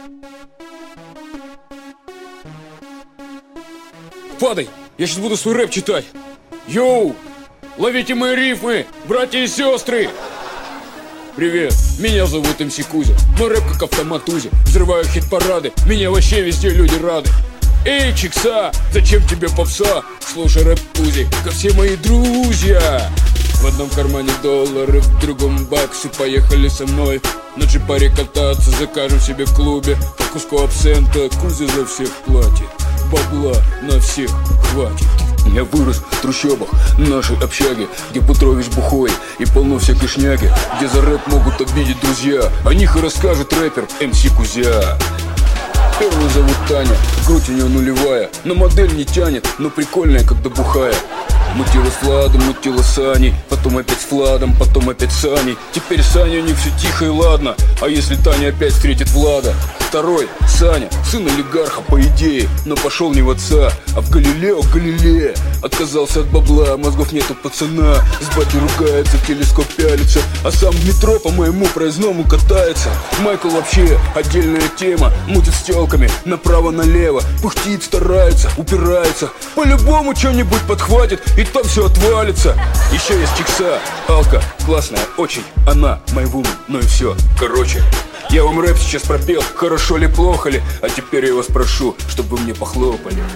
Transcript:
Падай, я сейчас буду свой рэп читать. Йоу, ловите мои рифмы, братья и сестры. Привет, меня зовут МС Кузя. Мой рэп как автомат Узи. Взрываю хит-парады, меня вообще везде люди рады. Эй, Чикса, зачем тебе попса? Слушай рэп Узи, как все мои друзья. В одном кармане доллары, в другом баксы. Поехали со мной на джипаре кататься. Закажем себе в клубе по куску абсента. Кузя за всех платит, бабла на всех хватит. Я вырос в трущобах нашей общаги, где Петрович бухой и полно всякой шняги, где за рэп могут обидеть друзья. О них и расскажет рэпер МС Кузя. Первую зовут Таня, грудь у нее нулевая, на модель не тянет, но прикольная, когда бухая. Мутила с Владом, мутила с Аней, потом опять с Владом, потом опять с Аней. Теперь с Аней у них все тихо и ладно. А если Таня опять встретит Влада? Второй, Саня, сын олигарха по идее, но пошел не в отца, а в Галилео Галилея. Отказался от бабла, мозгов нету пацана. С батей ругается, телескоп пялится, а сам в метро по моему проездному катается. Майкл вообще отдельная тема, мутит с телками направо-налево, пыхтит, старается, упирается. По-любому что-нибудь подхватит, и там все отвалится. Еще есть Чикса, Алка, классная очень, она мой вумен, ну и все. Короче, я вам рэп сейчас пропел, хорошо ли, плохо ли, а теперь я вас прошу, чтобы вы мне похлопали.